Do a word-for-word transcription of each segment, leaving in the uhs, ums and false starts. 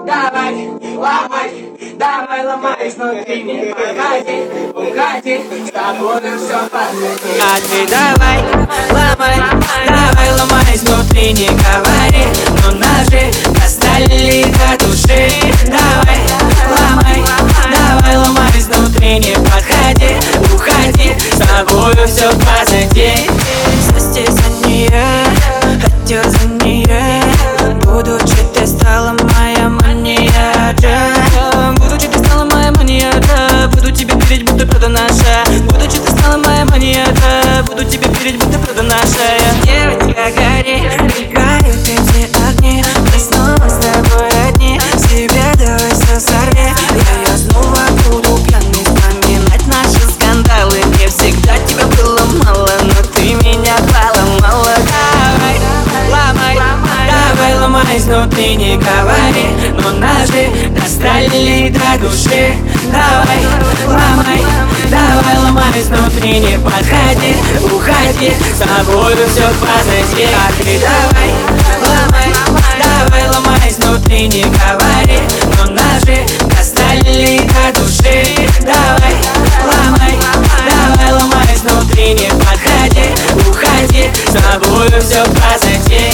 давай, ломай, давай, ломай изнутри, не подходи, уходи, с тобой все позади. А ты давай, ломай, давай, ломай изнутри, не говори, но ножи достали до души. Давай, ломай, давай, ломай изнутри, не подходи, уходи, с тобой все позади. Состязание, хотел за нее, будучи ты стала моя мания, да. Будучи ты стала моя мания, да. Буду тебе верить, будто правда наша. Будучи ты стала моя мания, да. Буду тебе верить, будто правда наша. Девочка, гори, мелькают эти огни, мы снова с тобой одни. Себе давай все сорви, я, я снова буду пьяный вспоминать наши скандалы. Мне всегда тебя было мало, но ты меня поломала. Давай, ломай, давай, ломай изнутри, не говори, но ножи достали до души. Давай, ломай, давай, ломай изнутри, не подходи, уходи, с тобой все позади. А ты давай, ломай, давай, ломай изнутри, не говори, но ножи достали до души. Давай, ломай, давай, ломай изнутри, не подходи, уходи, с тобой все позади.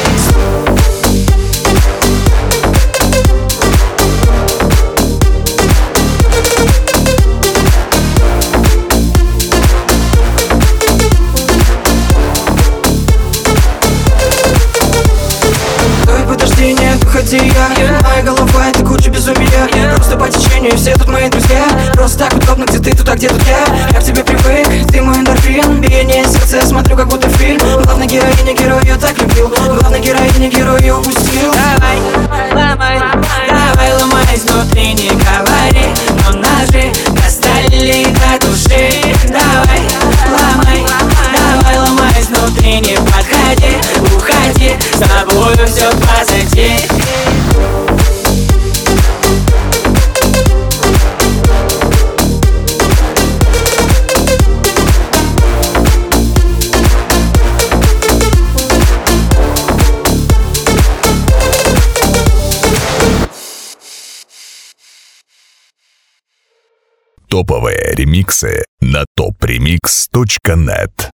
Уходи, я, моя голова это куча безумия. Просто по течению, все тут мои друзья. Просто так удобно, где ты, туда, где тут я. Я к тебе привык, ты мой эндорфин. Биение сердца, я смотрю, как будто фильм. Главной героиня герой я так любил, главной героиня герой я упустил. Давай, ломай, давай, ломай изнутри, не говори, но ножи достали до души. Давай, ломай, давай, ломай изнутри, не подходи, уходи, с тобой все позади. Топовые ремиксы на топ ремикс точка нет.